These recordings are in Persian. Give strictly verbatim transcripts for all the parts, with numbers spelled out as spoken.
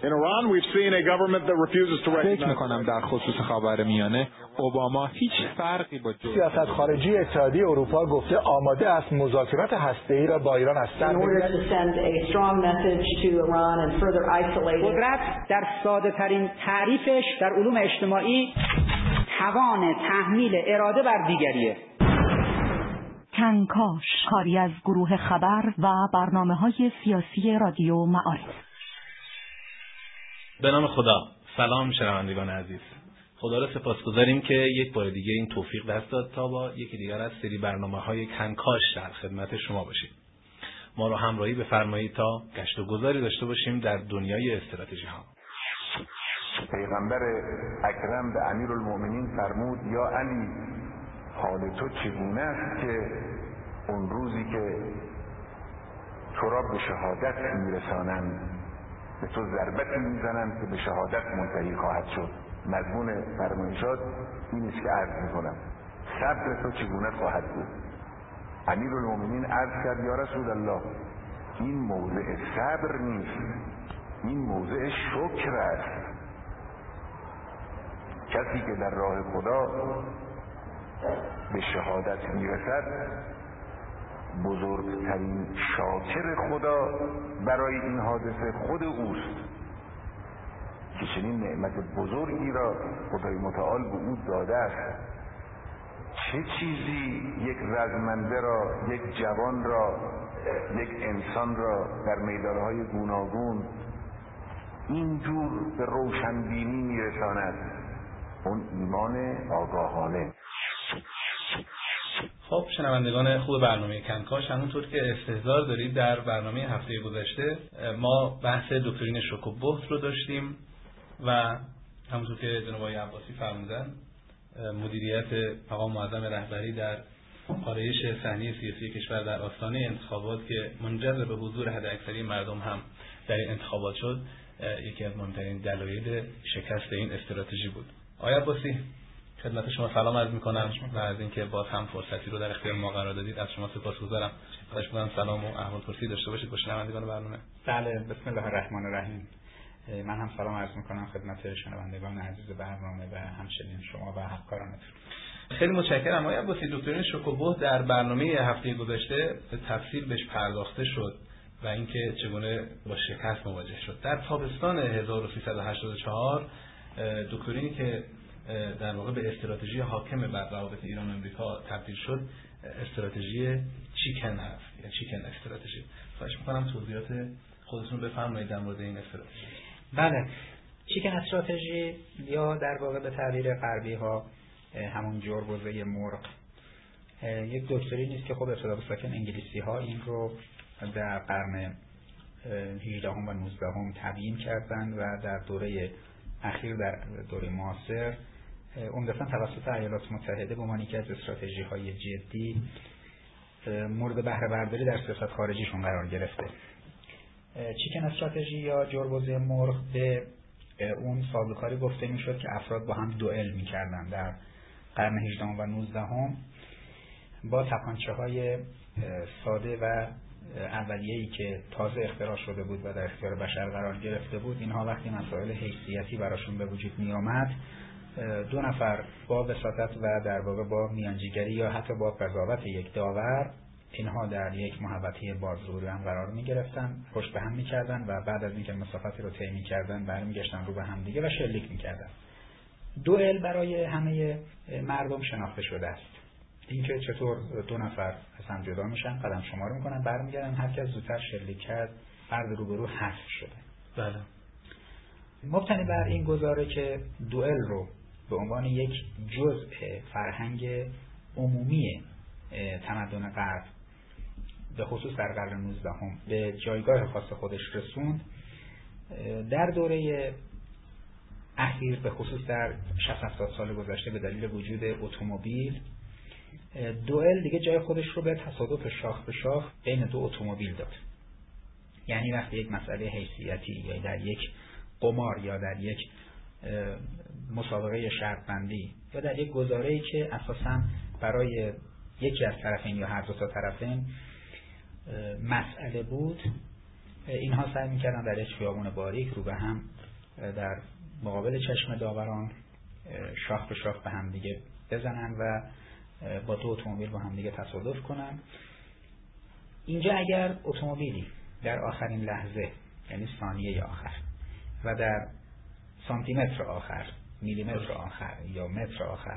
فکر میکنم در خصوص خاورمیانه اوباما هیچ فرقی با جو سیاست خارجی اتحادیه اروپا گفته آماده است مذاکرات هسته‌ای را با ایران از سر بگیرد. قدرت در ساده ترین تعریفش در علوم اجتماعی توان تحمیل اراده بر دیگریه. کنکاش، کاری از گروه خبر و برنامه‌های سیاسی رادیو معارف. به نام خدا. سلام شنوندگان عزیز. خدا را سپاسگزاریم که یک بار دیگه این توفیق دست داد تا با یکی دیگر از سری برنامه‌های کنکاش در خدمت شما باشیم. ما رو همراهی بفرمایید تا گشت و گذاری داشته باشیم در دنیای استراتژی ها. پیغمبر اکرم به امیرالمؤمنین فرمود یا علی، حال تو چگونه است که اون روزی که تو را به شهادت میرسانند به تو ضربتی میزنند که به شهادت منتهی خواهد شد. مضمون فرمایشات این است که عرض میکنم صبر تو چگونه خواهد بود؟ امیرالمؤمنین عرض کرد یا رسول الله، این موضع صبر نیست، این موضع شکر است. کسی که در راه خدا به شهادت میرسد بزرگترین شاکر خدا برای این حادثه خود اوست که چنین نعمت بزرگی را خدای متعال به او داده است. چه چیزی یک رزمنده را، یک جوان را، یک انسان را در میدانهای گوناگون اینجور به روشنبینی میرساند؟ اون ایمان آگاهانه. خب شنوندگان خوب برنامه کنکاش، همونطور که استحضار دارید در برنامه هفته گذشته ما بحث دکترین شوک و بهت رو داشتیم و همونطور که جناب آقای عباسی فرمودن مدیریت مقام معظم رهبری در آرایش صحنه سیاسی کشور در آستانه انتخابات که منجر به حضور حداکثری مردم هم در این انتخابات شد یکی از مهمترین دلایل شکست این استراتژی بود. آقای عباسی خدمت شما سلام عرض میکنم و از اینکه باز هم فرصتی رو در اختیار ما قرار دادید از شما سپاسگزارم. خواهش می‌کنم سلام و احوالپرسی داشته باشید با شنوندگان برنامه. بله، بسم الله الرحمن الرحیم. من هم سلام عرض میکنم خدمت شنوندگان عزیز برنامه و همچنین شما و همکارانتون. خیلی متشکرم. آقای عباسی، دکترین شوک و بهت در برنامه هفته گذشته به تفصیل بهش پرداخته شد و اینکه چگونه با شکست مواجه شد. در تابستان هزار و سیصد و هشتاد و چهار دکترینی که در واقع به استراتژی حاکم بر روابط ایران و امریکا تبدیل شد استراتژی چیکن هست یا چیکن استراتژی. خواهش می‌کنم توضیحات خودتون بفرمایید در مورد این استراتژی. بله، چیکن استراتژی یا در واقع به تعبیر غربی ها همون جربوزه مرغ یک دکترینی است که خب ابتدا به ساکن انگلیسی ها این رو در قرن هجدهم و نوزدهم تبیین کردند و در دوره اخیر در دوره معاصر عمدتاً توسط ایالات متحده به عنوان یکی از استراتژی‌های جدی مورد بهره برداری در سیاست خارجیشون قرار گرفته. چیکن استراتژی یا جربوزه مرغ به اون سازوکاری گفته میشد که افراد با هم دوئل می‌کردند در قرن هجدهم و نوزدهم با تپانچه‌های ساده و اولیه‌ای که تازه اختراع شده بود و در اختیار بشر قرار گرفته بود. اینها وقتی مسائل حیثیتی براشون به وجود می آمد دو نفر با وساطت و در واقع با میانجیگری یا حتی با قضاوت یک داور اینها در یک محوطه بازجویی هم قرار می گرفتن، پشت به هم می کردن و بعد از اینکه مسافتی رو طی می کردن برمیگشتن رو به هم دیگه و شلیک می کردن. دوئل برای همه مردم شناخته شده است. اینکه چطور دو نفر از هم جدا میشن، قدم شمار میکنن، برمیگردن، هر کس زودتر شلیک کرد فرد روبرو حذف شده. بله. مبتنی بر این گزاره که دوئل رو به عنوان یک جزء فرهنگ عمومی تمدن غرب به خصوص در قرن نوزدهم به جایگاه خاص خودش رسوند، در دوره اخیر به خصوص در شصت هفتاد سال گذشته به دلیل وجود اتومبیل دوئل دیگه جای خودش رو به تصادف شاخ به شاخ بین دو اتومبیل داد. یعنی وقتی یک مسئله حیثیتی یا در یک قمار یا در یک مسابقه شرط بندی یا در یک گزاره‌ای که اساساً برای یکی از طرفین یا هر دو تا طرفین مسئله بود، اینها سعی می‌کردن در یک خیابان باریک رو به هم در مقابل چشم داوران شاخ به شاخ به هم دیگه بزنن و با دو اتومبیل با هم دیگه تصادف کنن. اینجا اگر اتومبیلی در آخرین لحظه، یعنی ثانیه آخر و در سانتیمتر آخر، میلیمتر آخر یا متر آخر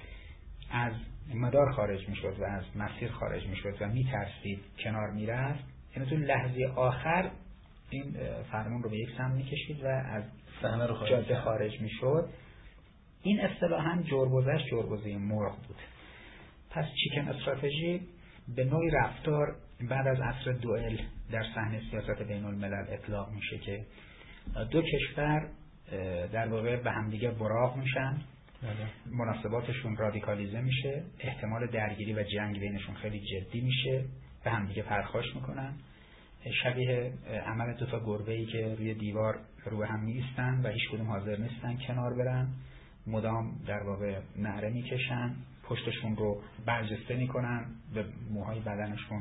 از مدار خارج میشد و از مسیر خارج میشد و میترسید کنار میرفت، یعنی تو لحظه آخر این فرمون رو به یک سمت میکشید و از صحنه رو خارج جاده خارج میشد. این اصطلاحاً جربوزش جربوزه مرغ بود. پس چیکن استراتژی به نوعی رفتار بعد از عصر دوئل در صحنه سیاست بین الملل اطلاق میشه که دو کشور در واقع به همدیگه براق میشن، مناسباتشون رادیکالیزه میشه، احتمال درگیری و جنگ بینشون خیلی جدی میشه، به همدیگه پرخاش میکنن، شبیه عمل دوتا گربه‌ای که روی دیوار رو هم میستن و هیچ کدوم حاضر نیستن کنار برن، مدام در واقع نعره میکشن، پشتشون رو برجسته میکنن، به موهای بدنشون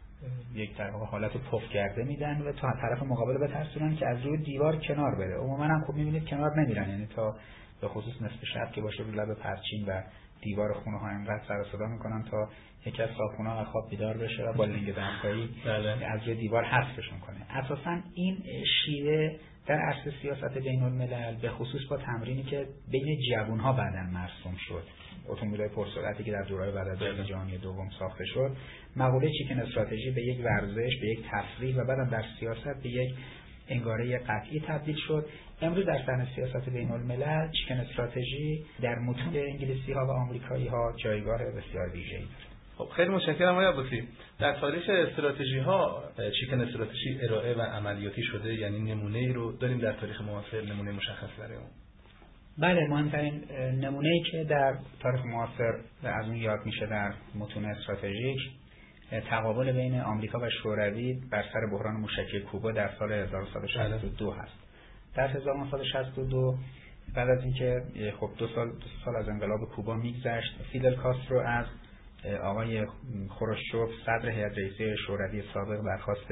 یک در واقع حالت پف کرده میدن و تا طرف مقابل بترسونن که از روی دیوار کنار بره. عموما هم خب میبینید کنار نمیرن، یعنی تا به خصوص نصف شب که باشه رو لب پرچین و دیوار خونه ها اینقدر سر و صدا میکنن تا یکی از صاحبخونه‌ها از خواب بیدار بشه و با لنگ دمپایی از روی دیوار حذفشون کنه. اساساً این شیوه در عرصه سیاست بین الملل به خصوص با تمرینی که بین جوان‌ها بعداً مرسوم شد، اتومبیل‌های پرسرعتی که در دوره‌های بعد از جنگ جهانی دوم ساخته شد، مقوله چیکن استراتژی به یک ورزش، به یک تفریح و بعداً در سیاست به یک انگاره قطعی تبدیل شد. امروز در صحنه سیاست بین الملل چیکن استراتژی در متون انگلیسی‌ها و آمریکایی‌ها جایگاه بسیار ویژه‌ای دارد. خب خیلی متشکرم آقای عباسی. در تاریخ استراتژی ها چیکن استراتژی ارائه و عملیاتی شده، یعنی نمونه‌ای رو داریم در تاریخ معاصر، نمونه مشخص برای اون؟ بله، مهمترین نمونه‌ای که در تاریخ معاصر از اون یاد میشه در متون استراتژیک تقابل بین آمریکا و شوروی بر سر بحران موشکی کوبا در سال هزار و سیصد و شصت و دو هست. در هزار و نهصد و شصت و دو بعد از اینکه خب دو سال دو سال از انقلاب کوبا میگذشت، فیدل کاسترو از آقای خروشچوف صدر هیئت رئیسه شوروی سابق درخواست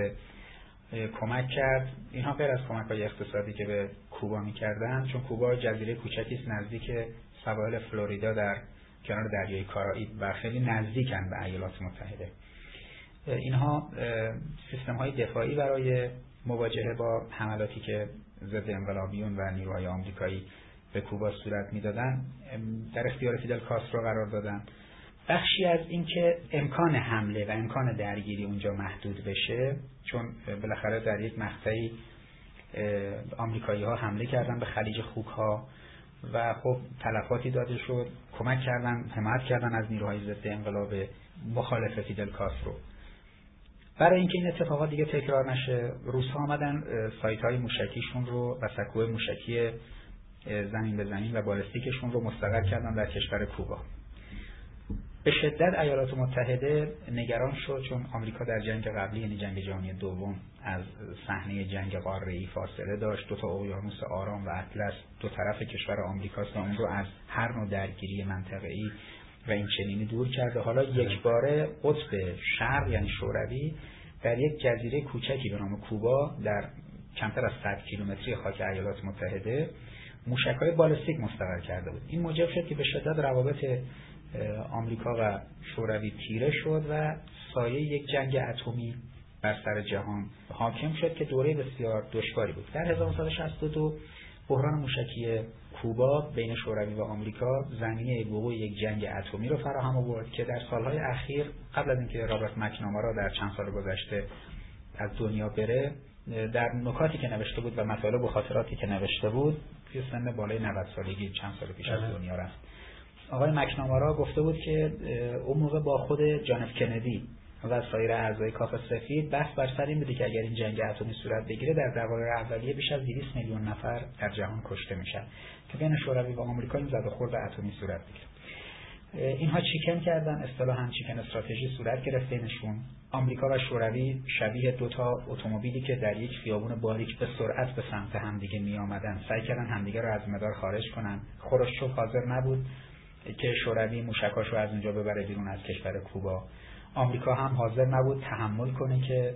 کمک کرد. اینها غیر از کمک‌های اقتصادی که به کوبا می‌کردن، چون کوبا جزیره کوچکی است نزدیک سواحل فلوریدا در کنار دریای کارائیب و خیلی نزدیکن به ایالات متحده، اینها سیستم‌های دفاعی برای مواجهه با حملاتی که ضد انقلابیون و نیروهای آمریکایی به کوبا صورت می‌دادن در اختیار فیدل کاسترو قرار دادن. بخشی از این که امکان حمله و امکان درگیری اونجا محدود بشه، چون بالاخره در یک مقطعی آمریکایی‌ها حمله کردن به خلیج خوک‌ها و خب تلفاتی داده شد، کمک کردن، حمایت کردن از نیروهای ضد انقلاب مخالف فیدل کاسترو. برای اینکه این اتفاقات دیگه تکرار نشه، روس‌ها آمدن سایت‌های موشکیشون رو و سکوی موشکی زمین به زمین و بالستیکشون رو مستقر کردن در کشور کوبا. به شدت ایالات متحده نگران شد، چون آمریکا در جنگ قبلی، یعنی جنگ جهانی دوم، از صحنه جنگ قاره‌ای فاصله داشت. دو تا اقیانوس آرام و اطلس دو طرف کشور آمریکاست و اون رو از هر نوع درگیری منطقه‌ای و این چنینی دور کرده. حالا یک باره قطب شرق یعنی شوروی در یک جزیره کوچکی به نام کوبا در کمتر از صد کیلومتری خاک ایالات متحده موشک‌های بالستیک مستقر کرده بود. این موجب شد که به شدت روابط آمریکا و شوروی تیره شد و سایه یک جنگ اتمی بر سر جهان حاکم شد که دوره بسیار دشواری بود. در هزار و نهصد و شصت و دو بحران موشکی کوبا بین شوروی و آمریکا زمینه وقوع یک جنگ اتمی رو فراهم آورد که در سالهای اخیر قبل از اینکه رابرت مکنامارا در چند سال گذشته از دنیا بره، در نکاتی که نوشته بود و مطالب و خاطراتی که نوشته بود توی سن بالای نود سالگی چند سال پیش از دنیا رفت. آقای مکنامارا گفته بود که اون موقع با خود جان اف کندی و سایر اعضای کاخ سفید بحث بر سر این بود که اگر این جنگ اتمی صورت بگیره در دقایق اولیه بیش از دویست میلیون نفر در جهان کشته میشن که بین شوروی و آمریکا این زد و خورد اتمی صورت بگیره. اینها چیکن کردن، اصطلاحاً چیکن استراتژی صورت گرفت بینشون. آمریکا و شوروی شبیه دوتا اتومبیلی که در یک خیابون باریک به سرعت به سمت همدیگه می آمدن سعی کردن همدیگه رو از مدار خارج کنن. خروشچوف حاضر نبود که شوروی موشکاشو از اونجا ببره بیرون از کشور کوبا. آمریکا هم حاضر نبود تحمل کنه که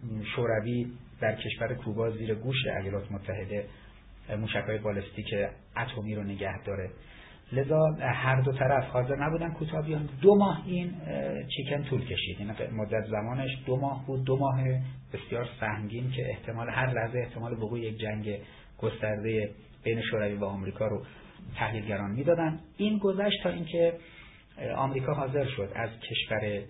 شوروی در کشور کوبا زیر گوش ایالات متحده موشک‌های بالستیک اتمی رو نگه داره. لذا هر دو طرف حاضر نبودن کوتاه بیان. دو ماه این چیکن طول کشید، این مدت زمانش دو ماه بود، دو ماه بسیار سنگین که احتمال هر لحظه احتمال وقوع یک جنگ گسترده بین شوروی و آمریکا رو تحلیلگران میدادن. این گذشت تا اینکه آمریکا حاضر شد از کشور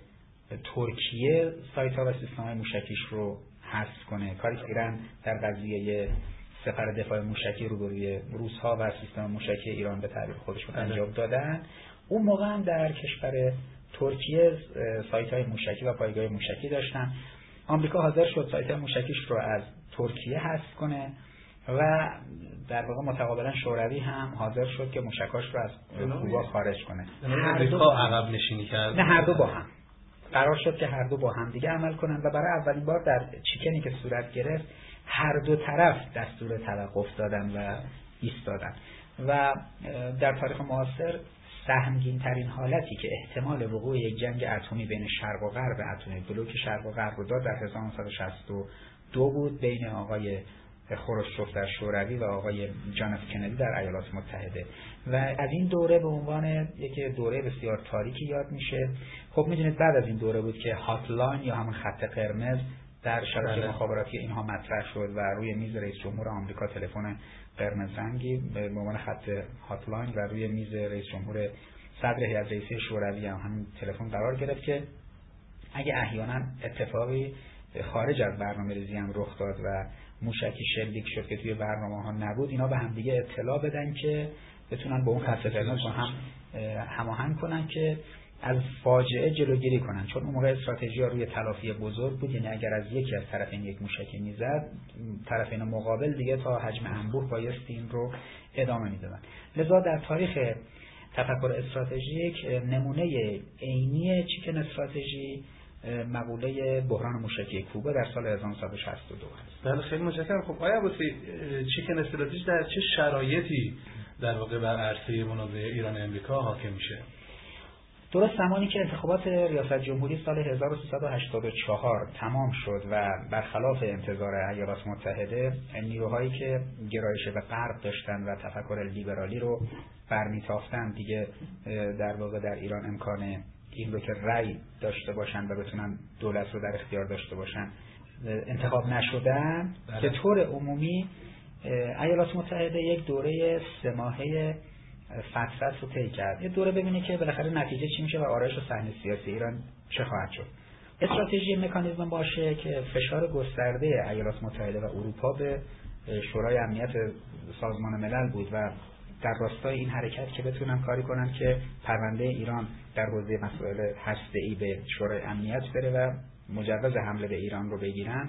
ترکیه سایت‌ها و سیستم‌های موشکیش رو حذف کنه، کاری که ایران در قضیه سپر دفاع موشکی روبروی روس‌ها و سیستم موشکی ایران به تعبیر خودشون انجام دادن. اون موقع هم در کشور ترکیه سایت‌های موشکی و پایگاه موشکی داشتن. آمریکا حاضر شد سایت‌های موشکیش رو از ترکیه حذف کنه و در واقع متقابلا شوروی هم حاضر شد که موشکاش رو از کوبا خارج کنه. هر دو عقب نشینی کرد. نه، هر دو با هم قرار شد که هر دو با هم دیگه عمل کنن و برای اولین بار در چیکنی که صورت گرفت هر دو طرف دستور توقف دادن و ایستادن و در تاریخ معاصر سهمگین ترین حالتی که احتمال وقوع یک جنگ اتمی بین شرق و غرب اتمی بلوک شرق و غرب رو داد در هزار و نهصد و شصت و دو بود بین آقای خروشچوف در شوروی و آقای جان اف کندی در ایالات متحده و از این دوره به عنوان یک دوره بسیار تاریکی یاد میشه. خب میدونید بعد از این دوره بود که هاتلاین یا همون خط قرمز در شبکه مخابراتی اینها مطرح شد و روی میز رئیس جمهور آمریکا تلفن قرمز رنگی به عنوان خط هاتلاین و روی میز رئیس جمهور صدر هیئت رئیسه شوروی هم همین تلفن قرار گرفت که اگه احیانا اتفاقی خارج از برنامه‌ریزی هم رخ داد و موشکی شلیک شد که توی برنامه ها نبود، اینا به هم دیگه اطلاع بدن که بتونن با اون خط قرمز هم هماهنگ کنن که از فاجعه جلوگیری کنن، چون اون موقع استراتژی ها روی تلافی بزرگ بود. یعنی اگر از یکی از طرفین یک موشکی میزد، طرفین مقابل دیگه تا حجم انبوه بایستی این رو ادامه میدادن. لذا در تاریخ تفکر استراتژیک نمونه عینی چیکن استراتژی مقوله بحران موشکی کوبا در سال هزار و نهصد و شصت و دو است. بله خیلی متشکرم. خب آیا عباسی چیکن استراتژی در چه شرایطی در واقع بر عرصه منازعه ایران امریکا حاکم میشه؟ درست زمانی که انتخابات ریاست جمهوری سال هزار و سیصد و هشتاد و چهار تمام شد و برخلاف انتظار ایالات متحده نیروهایی که گرایش به غرب داشتن و تفکر لیبرالی رو برمیتافتن دیگه در واقع در ایران امکان این رو که رأی داشته باشن و بتونن دولت رو در اختیار داشته باشن انتخاب نشدن، به طور عمومی ایالات متحده یک دوره سه ماهه فترت رو طی کرد. یه دوره ببینه که بالاخره نتیجه چی میشه و آرایش صحنه سیاسی ایران چه خواهد شد. استراتژی مکانیزم باشه که فشار گسترده ایالات متحده و اروپا به شورای امنیت سازمان ملل بود و در راستای این حرکت که بتونن کاری کنن که پرونده ایران در حوزه مسائل هسته‌ای به شورای امنیت بره و مجوز حمله به ایران رو بگیرن.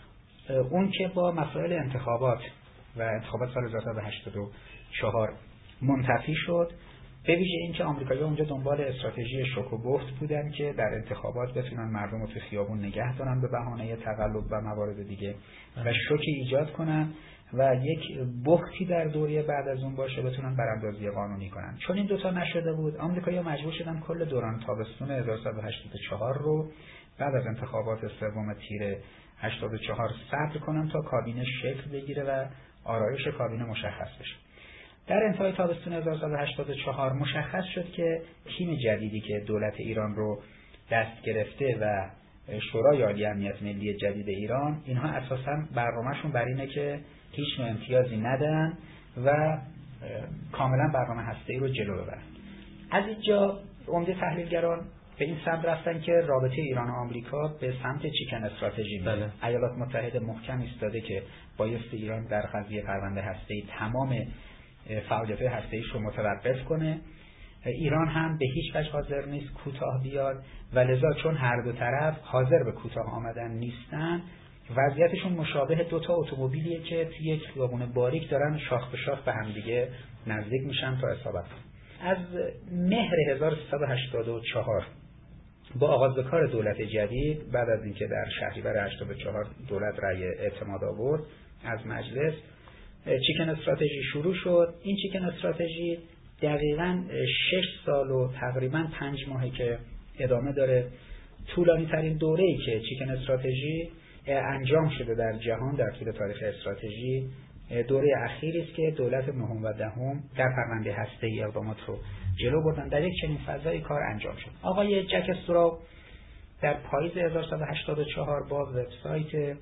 اون که با مسائل انتخابات و انتخابات سال هزار و نهصد و هشتاد و چهار منتفی شد، به ویژه اینکه آمریکایی‌ها اونجا دنبال استراتژی شوک و بخت بودن که در انتخابات بتونن مردم رو تو خیابون نگه دارن به بهانه تقلب و موارد دیگه و شوکی ایجاد کنن و یک بختی در دوره بعد از اون باشه بتونن براندازی قانونی کنن. چون این دوتا نشده بود، آمریکایی‌ها مجبور شدن کل دوران تابستون هزار و سیصد و هشتاد و چهار رو بعد از انتخابات سوم تیر هشتاد و چهار صبر کنن تا کابینه شکل بگیره و آرایش کابینه مشخص بشه. در انتهای تابستون هزار و سیصد و هشتاد و چهار مشخص شد که تیم جدیدی که دولت ایران رو دست گرفته و شورای عالی امنیت ملی جدید ایران، اینها اساساً برنامه‌شون بر اینه که هیچ نوع امتیازی ندن و کاملا برنامه هسته‌ای رو جلو ببرن. از اینجا عمده تحلیلگران به این سمت رفتن که رابطه ایران و آمریکا به سمت چیکن استراتژی میره. بله. ایالات متحده محکم ایستاده که بایست ایران در قضیه پرونده هسته‌ای تمام فعالیت‌های هسته‌ایش رو متوقف کنه. ایران هم به هیچ وجه حاضر نیست کوتاه بیاد و لذا چون هر دو طرف حاضر به کوتاه آمدن نیستن، وضعیتشون مشابه دوتا اتومبیلیه که توی یک خیابون باریک دارن شاخ به شاخ به هم دیگه نزدیک میشن تا اصابت. از مهر هزار و سیصد و هشتاد و چهار با آغاز به کار دولت جدید، بعد از اینکه در شهریور هشتاد و چهار دولت رأی اعتماد آورد از مجلس، چیکن استراتژی شروع شد. این چیکن استراتژی دقیقاً شش سال و تقریباً پنج ماهه که ادامه داره. طولانی ترین دوره‌ای که چیکن استراتژی انجام شده در جهان در طول تاریخ استراتژی دوره اخیری است که دولت نهم و دهم در پرونده هسته‌ای اقدامات رو جلو بردن. در یک چنین فضایی کار انجام شد. آقای جک استراو در پاییز هزار و سیصد و هشتاد و چهار با وبسایت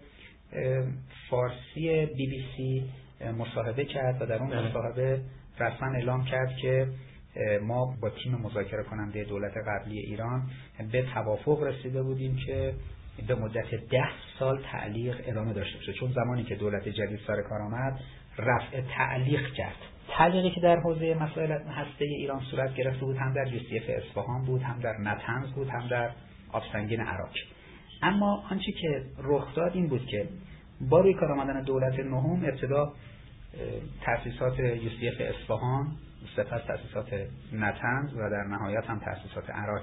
فارسی بی بی سی مصاحبه کرد و در اون مصاحبه رسما اعلام کرد که ما با تیم مذاکره کننده دولت قبلی ایران به توافق رسیده بودیم که به مدت ده سال تعلیق ادامه داشته باشه، چون زمانی که دولت جدید سر کار آمد رفع تعلیق کرد. تعلیقی که در حوزه مسائل هسته ایران صورت گرفته بود هم در یو سی اف اصفهان بود، هم در نطنز بود، هم در آبسنگین عراق. اما آنچه که رخ داد این بود که با روی کار آمدن دولت نهم ابتدا تأسیسات یو سی اف اصفهان، سپس تأسیسات نطنز و در نهایت هم تأسیسات عراق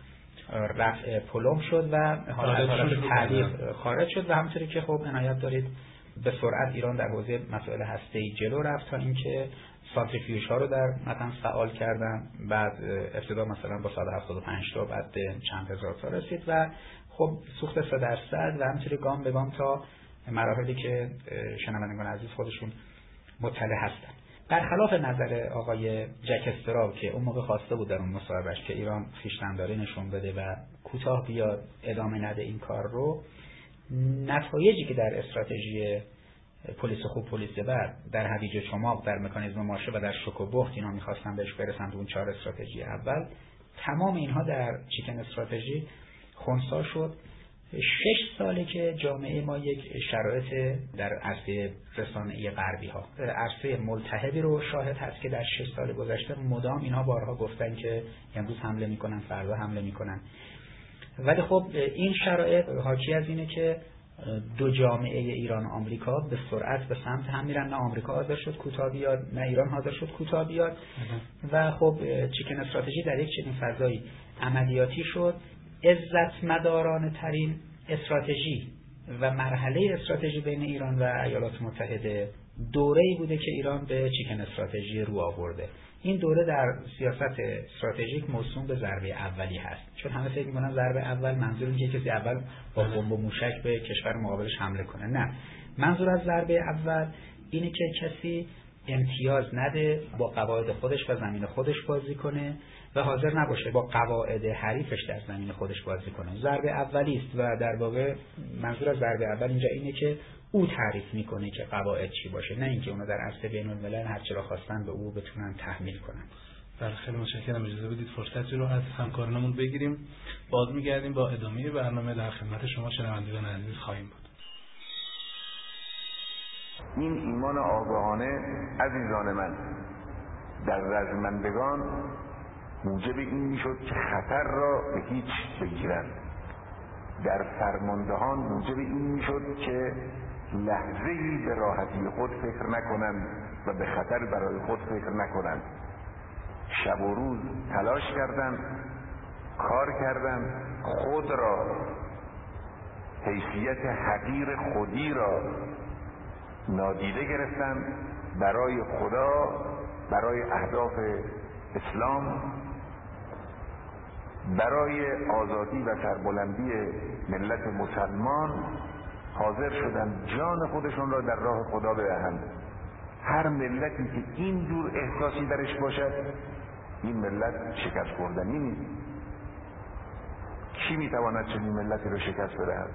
رفع پلم شد و حالت تعلیق خارج شد و همونطوری که خب عنایت دارید به سرعت ایران در حوزه مسائل هسته‌ای جلو رفت تا اینکه سانتریفیوژ ها رو در نطنز فعال کردن. بعد ابتدا مثلا با صد و هفتاد و پنج تا بعد به چند هزار تا رسید و خب سوخت سه درصد و همینطوری گام به گام تا مراحلی که شنوندگان عزیز خودشون مطلع هستن. برخلاف نظر آقای جک استراو که اون موقع خواسته بود در اون مصاحبهش که ایران خویشتن‌داری نشون بده و کوتاه بیاد ادامه نده این کار رو، نتایجی که در استراتژی پلیس خوب پلیس بد، در هویج و چماق، در مکانیزم مارشه و در شوک و بخت اینا می‌خواستن بهش برسن تو اون چهار استراتژی اول، تمام اینها در چیکن استراتژی خنثی شد. شش ساله که جامعه ما یک شرایط در عرصه رسانه‌ای غربی ها عرصه ملتهبی رو شاهد هست که در شش سال گذشته مدام اینها بارها گفتن که امروز حمله میکنن فردا حمله میکنن، ولی خب این شرایط حاکی از اینه که دو جامعه ایران و آمریکا به سرعت به سمت هم میرن. نه آمریکا حاضر شد کوتاه بیاد، نه ایران حاضر شد کوتاه بیاد و خب چیکن استراتژی در یک چنین فضایی عملیاتی شد. عزت مدارانه ترین استراتژی و مرحله استراتژی بین ایران و ایالات متحده دوره‌ای بوده که ایران به چیکن استراتژی رو آورده. این دوره در سیاست استراتژیک موسوم به ضربه اولی هست، چون همه فکر می‌کنن ضربه اول منظور اینه که کسی اول با بمب و موشک به کشور مقابلش حمله کنه. نه، منظور از ضربه اول اینه که کسی امتیاز نده، با قواعد خودش و زمین خودش بازی کنه و حاضر نباشه با قواعد حریفش در زمین خودش بازی کنه. ضربه اولی است و در واقع منظور از ضربه اول اینجا اینه که او تعریف میکنه که قواعد چی باشه، نه اینکه اونا در عرصه بین الملل هر چی را خواستن به او بتونن تحمیل کنن. بله، خیلی متشکرم. اجازه بدید فرصتی رو از همکارانمون بگیریم. باز میگردیم با ادامه برنامه در خدمت شما شنوندگان عزیز خواهیم بود. این ایمان آگاهانه عزیزان من در رزمندگان موجب این میشد که خطر را به هیچ بگیرند، در فرماندهان موجب این میشد که لحظه‌ای به راحتی خود فکر نکنند و به خطر برای خود فکر نکنند. شب و روز تلاش کردند، کار کردند، خود را، حیثیت حقیر خودی را نادیده گرفتند برای خدا، برای اهداف اسلام، برای آزادی و سربلندی ملت مسلمان حاضر شدند جان خودشون را در راه خدا بدهند. هر ملتی که این جور احساسی درش باشد، این ملت شکست خوردنی نیست. کی میتواند چنین ملتی را شکست بدهد؟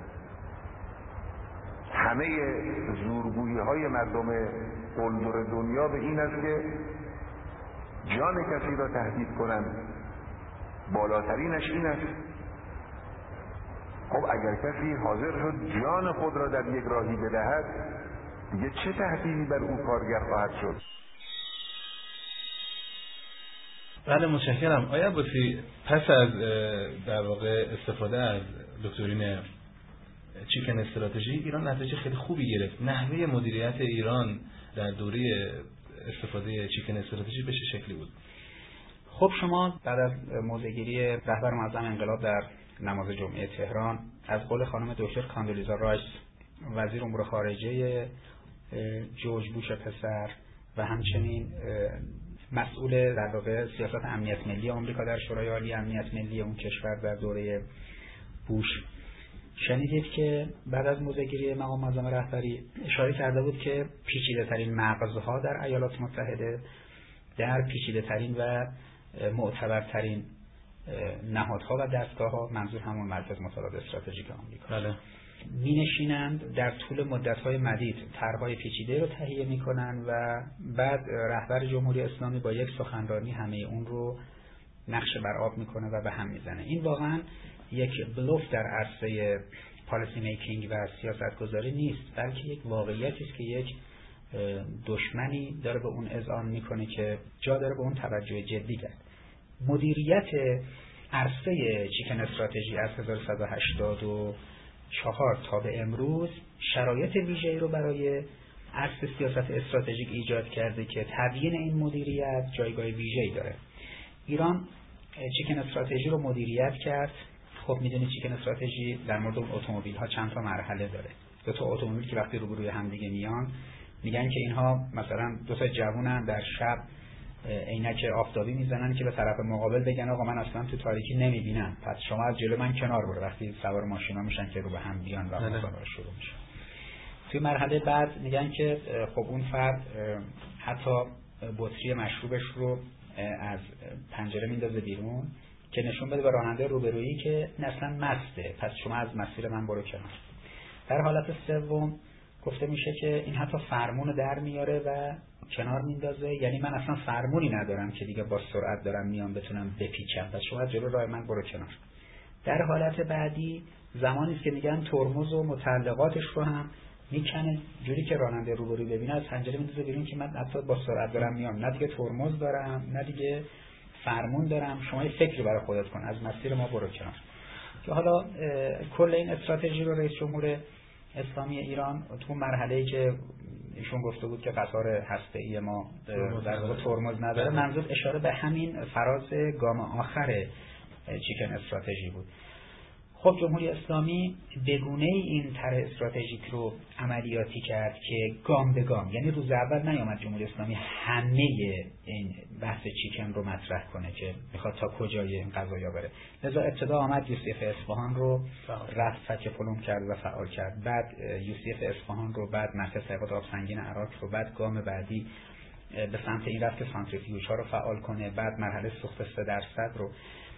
همه زورگویی های مردم قلدر دنیا به این است که جان کسی را تهدید کنند. بالاترینش این است. خب اگر کسی حاضر شد جان خود را در یک راهی بدهد، دیگه چه تهدیدی بر او کارگر خواهد شد؟ بله، متشکرم. آیا عباسی پس از در واقع استفاده از دکترین چیکن استراتژی ایران نتیجه خیلی خوبی گرفت. نحوه مدیریت ایران در دوره استفاده چیکن استراتژی به چه شکلی بود؟ خب شما بعد از موضع‌گیری رهبر معظم انقلاب در نماز جمعه تهران از قول خانم دکتر کاندولیزا رایس وزیر امور خارجه جورج بوش پسر و همچنین مسئول در واقع سیاست امنیت ملی آمریکا در شورای عالی امنیت ملی اون کشور در دوره بوش شنیدید که بعد از موضع‌گیری مقام معظم رهبری اشاره کرده بود که پیچیده‌ترین مغزها در ایالات متحده، در پیچیده‌ترین و معتبرترین نهادها و دستگاه‌ها، منظور همون مرکز مطالعات استراتژیک آمریکا، بله، می‌نشینند در طول مدت‌های مدید طرح‌های پیچیده رو تهیه می‌کنن و بعد رهبر جمهوری اسلامی با یک سخنرانی همه اون رو نقش بر آب می‌کنه و به هم می‌زنه. این واقعاً یک بلوف در عرصه پالیسی میکینگ و سیاست گذاری نیست، بلکه یک واقعیتی است که یک دشمنی داره به اون اذعان میکنه که جا داره به اون توجه جدی کرد. مدیریت عرصه چیکن استراتژی از هزار و سیصد و هشتاد و چهار تا به امروز شرایط ویژه‌ای رو برای عرصه سیاست استراتژیک ایجاد کرده که تبیین این مدیریت جایگاه ویژه‌ای داره. ایران چیکن استراتژی رو مدیریت کرد. خب میدونید چیکن استراتژی در مورد اون اتومبیل ها چند تا مرحله داره. دو تا اتومبیل که وقتی روبروی هم دیگه میان میگن که اینها مثلا دو تا جوونن در شب عینک آفتابی میزنن که به طرف مقابل بگن آقا من اصلا تو تاریکی نمیبینم، پس شما از جلو من کنار برو. وقتی سوار ماشینا میشن که رو به هم بیان و مسابقه شروع میشه. توی مرحله بعد میگن که خب اون فرد حتی بطری مشروبش رو از پنجره میندازه بیرون که نشون بده به راننده روبرویی که اصلا مسته، پس شما از مسیر من برو کنار. در حالت سوم گفته میشه که این حتی فرمون در میاره و کنار میندازه، یعنی من اصلا فرمونی ندارم که دیگه با سرعت دارم میام بتونم بپیچم، پس شما از جلو راه من برو کنار. در حالت بعدی زمانی است که میگن ترمز و متعلقاتش رو هم میکنه جوری که راننده روبروی ببینه از پنجره میندازه بیرون که من حتی با سرعت دارم میام، نه دیگه ترمز دارم نه دیگه فرمون دارم، شما یه فکری برای خودت کن، از مسیر ما برو کنار. که حالا کل این استراتژی رو رئیس جمهور اسلامی ایران تو مرحله‌ای که ایشون گفته بود که قطار هسته‌ای ما در واقع ترمز نداره، منظور اشاره به همین فراز گام آخر چیکن استراتژی بود. خب جمهوری اسلامی به گونه‌ای این طرح استراتژیک رو عملیاتی کرد که گام به گام، یعنی روز اول نیامد جمهوری اسلامی همه این بحث چیکن رو مطرح کنه که میخواد تا کجای این قضایا بره. لذا ابتدا آمد یوسف اصفهان رو رفت فک پلم کرد و فعال کرد، بعد یوسف اصفهان رو، بعد مرکز تحقیقات آب سنگین عراق رو، بعد گام بعدی به سمت این رفت که سانتریفیوژ ها رو فعال کنه، بعد مرحله سوخت سه درصد رو.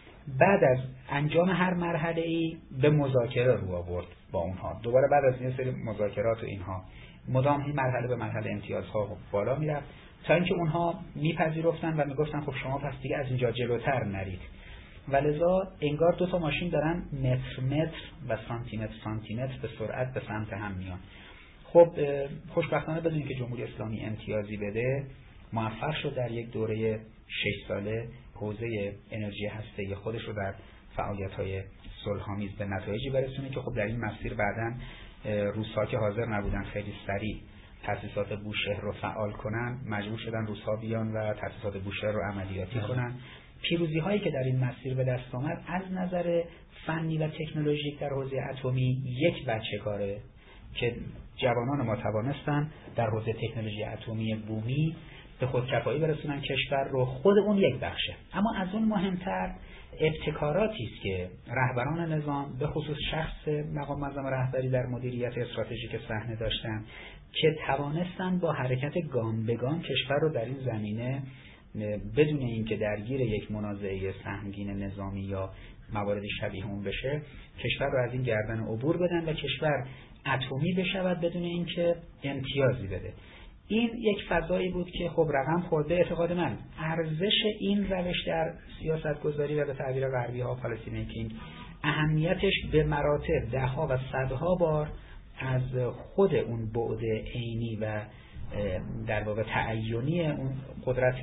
بعد از انجام هر مرحله ای به مذاکره رو آورد با اونها. دوباره بعد از این سری مذاکرات و اینها مدام این مرحله به مرحله امتیازها بالا میرفت تا اینکه اونها میپذیرفتن و میگفتن خب شما پس دیگه از اینجا جلوتر نرید. ولذا انگار دو تا ماشین دارن متر متر و سانتی متر سانتی متر به سرعت به سمت هم میان. خب خوشبختانه بدونید که جمهوری اسلامی امتیازی بده موفق شد در یک دوره شش ساله حوزه انرژی هسته‌ای خودش رو در فعالیت‌های صلح‌آمیز به نتایجی برسونه که خب در این مسیر بعداً روس‌ها که حاضر نبودن خیلی سریع تأسیسات بوشهر رو فعال کنن، مجبور شدن روس‌ها بیان و تأسیسات بوشهر رو عملیاتی کنن. پیروزی‌هایی که در این مسیر به دست آمد از نظر فنی و تکنولوژیک در حوزه اتمی یک بچه‌کاره که جوانان ما توانستن در حوزه تکنولوژی اتمی بومی به خودکفایی برسونن کشور رو، خود اون یک بخشه. اما از اون مهمتر ابتکاراتی است که رهبران نظام به خصوص شخص مقام معظم رهبری در مدیریت استراتژیک صحنه داشتن که توانستن با حرکت گام به گام کشور رو در این زمینه بدون اینکه درگیر یک منازعه سهمگین نظامی یا موارد شبیه اون بشه کشور رو از این گردن عبور بدن و کشور اتمی بشود بدون اینکه امتیازی بده. این یک فضایی بود که خب رقم خورده. اعتقاد من ارزش این روش در سیاست گذاری و به تعبیر غربی ها پالیسی میکینگ اهمیتش به مراتب ده ها و صدها بار از خود اون بعد عینی و در واقع تعینی اون قدرت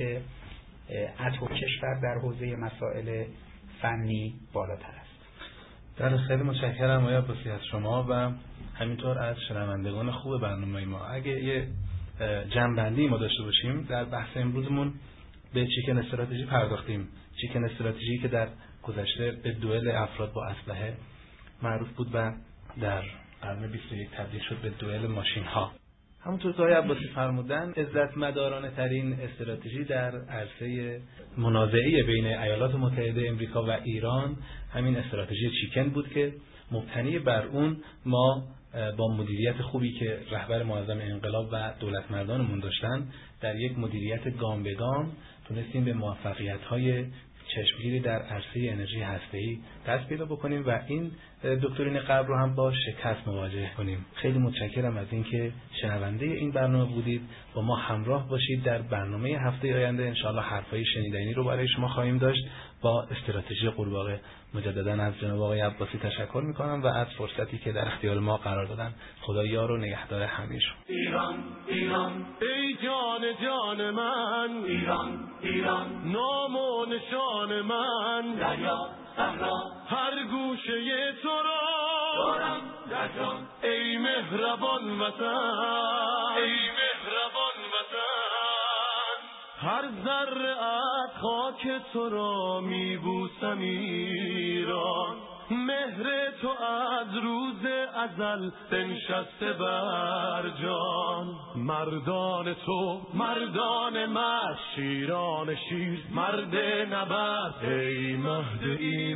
اتم کشور در حوزه مسائل فنی بالاتر است. در خیلی متشکرم آقای عباسی از شما و همینطور از شنوندگان خوب برنامه ما. اگه یه جنبندی ما داشته باشیم در بحث امروزمون به چیکن استراتژی پرداختیم. چیکن استراتژی که در گذشته به دوئل افراد با اسلحه معروف بود و در قرن بیست و یک تبدیل شد به دوئل ماشین ها. همونطور که آقای عباسی فرمودن عزتمدارانه ترین استراتژی در عرصه منازعه بین ایالات متحده امریکا و ایران همین استراتژی چیکن بود که مبتنی بر اون ما با مدیریت خوبی که رهبر معظم انقلاب و دولت مردانمون داشتن در یک مدیریت گام به گام تونستیم به موفقیت‌های چشمگیری در عرصه انرژی هسته‌ای دست پیدا بکنیم و این دکترین غرب رو هم با شکست مواجه کنیم. خیلی متشکرم از اینکه شنونده این برنامه بودید. با ما همراه باشید در برنامه هفته آینده. انشاءالله حرفای شنیدنی رو برای شما خواهیم داشت با استراتژی قورباغه. مجددا از جناب آقای عباسی تشکر میکنم و از فرصتی که در اختیار ما قرار دادن. خدا یار و نگهدار همه‌شون. ایران ایران ای جان جان من، ایران ایران نام و نشان من، دریا صحرا هر گوشه تو را دارم در جان، ای مهربان وطن، ای مهربان وطن، هر ذره از خاک تو را میبوسم ایران، مهر تو از روز ازل بنشسته بر جان، مردان تو مردان مرد، شیران شیر مرد نبرد، ای مهد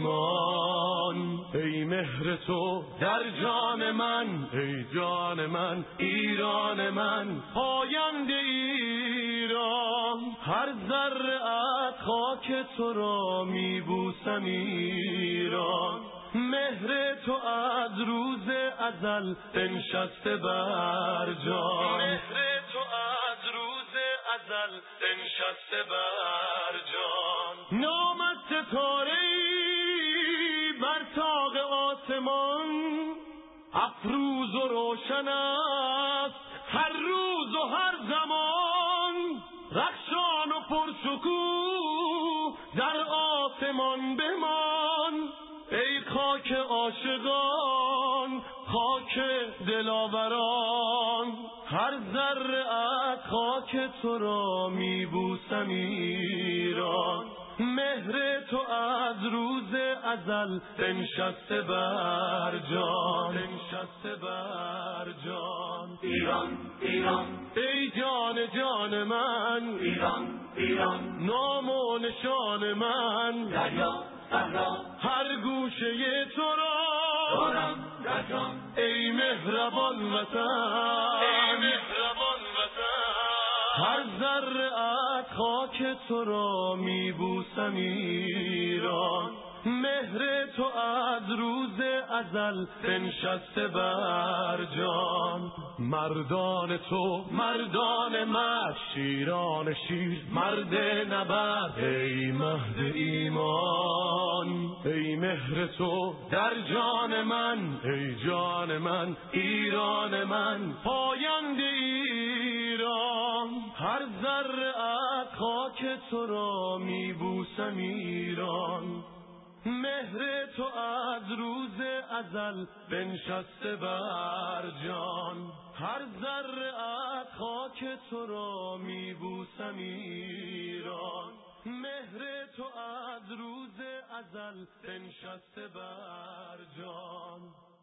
ایمان، ای مهر تو در جان من، ای جان من ایران من، پاینده ایران، هر ذره از خاک تو را میبوسم ایران، مهر تو از روز ازل بنشسته بر جان، مهر تو از روز ازل بنشسته بر جان، نامت ستاره‌ای بر طاق آسمان، افروز و روشن است هر روز و هر زمان، رخشان و پرشکوه در آسمان بمان، ای خاک عاشقان، خاک دلاوران، هر ذره از خاک تو را میبوسم ایران، مهر تو از روز ازل بنشسته بر جان، بنشسته بر جان، ایران ایران ای جان جان من، ایران ایران نام و نشان من، دریا صحرا هر گوشه تو را دارم در جان، ای مهربان وطن، ای مهربان وطن، هر ذره از خاک تو را میبوسم ایران، مهر تو از روز ازل بنشسته بر جان، مردان تو مردان مرد، شیران شیر مرد نبرد، ای مهد ایمان، ای مهر تو در جان من، ای جان من ایران من، پاینده ایران، هر ذره از خاک تو را میبوسم ایران، مهر تو از روز ازل بنشسته بر جان، هر ذره از خاک تو را میبوسم ایران، مهر تو از روز ازل بنشسته بر جان.